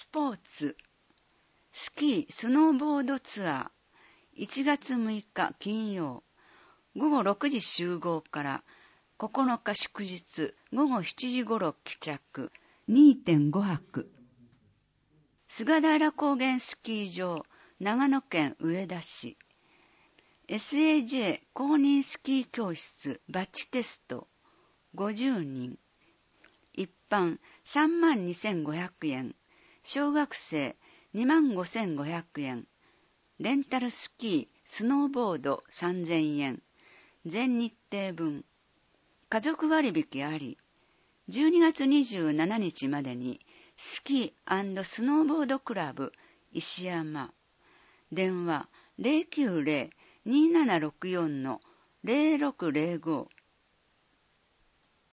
ポーツ、スキー・スノーボードツアー、1月6日金曜、午後6時集合から9日祝日午後7時頃帰着、2.5 泊。菅平高原スキー場、長野県上田市。SAJ 公認スキー教室バッジテスト50人。一般32,500円。小学生25,500円。レンタルスキー、スノーボード3,000円。全日程分。家族割引あり。12月27日までにスキー&スノーボードクラブ石山。電話090-2764-0605